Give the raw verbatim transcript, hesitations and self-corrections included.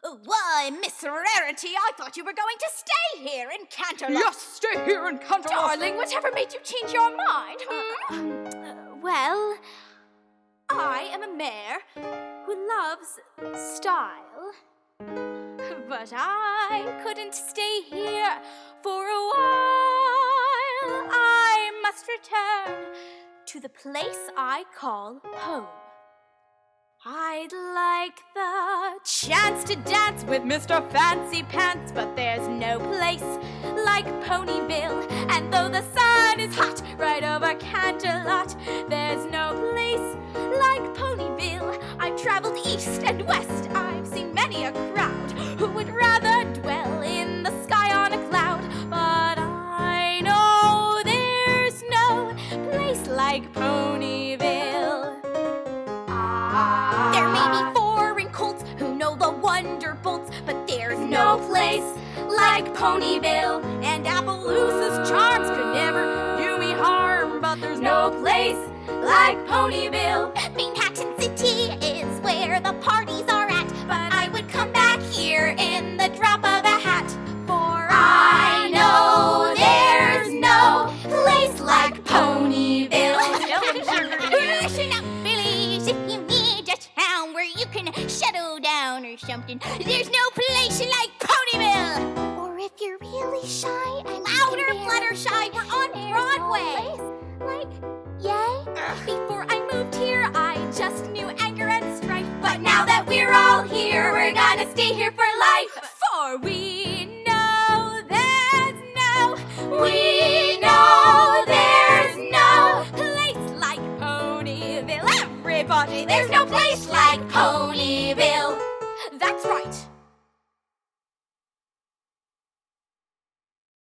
Why, Miss Rarity, I thought you were going to stay here in Canterlot. Yes, stay here in Canterlot. Darling, whatever made you change your mind? Hmm? Um, uh, well, I am a mayor who loves style. But I couldn't stay here for a while. I must return to the place I call home. I'd like the chance to dance with Mister Fancy Pants, but there's no place like Ponyville. And though the sun is hot right over Canterlot, there's no place like Ponyville. I've traveled east and west, I've seen many a crowd who would rather dwell in the sky on a cloud. But I know there's no place like Ponyville. There may be foreign colts who know the wonderbolts, but there's no place like Ponyville. And Appaloosa's charms could never do me harm, but there's no place like Ponyville. Manhattan City is where the parties are at, but I would come back here in the drop of a hat. For I know there's no place like Ponyville. Listen up, Billies, if you need a town where you can settle down or something, there's no place like Ponyville. Or if you're really shy and louder, Fluttershy, we're on Broadway. No like, yay? Before I moved here, I just knew anger and strife, but now that we're all here,